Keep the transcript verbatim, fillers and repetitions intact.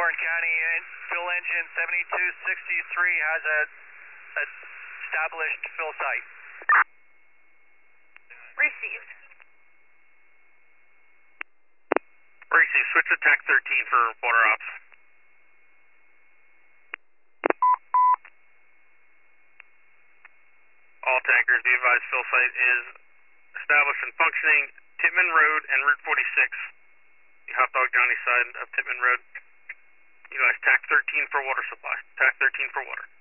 Warren County, fill engine seventy-two sixty-three has a, a established fill site. Received. Received. Switch to TAC thirteen for water ops. All tankers, be advised fill site is established and functioning. Tittman Road and Route forty-six. The Hot Dog Johnny side of Tittman Road. Utilize TAC thirteen for water supply. TAC thirteen for water.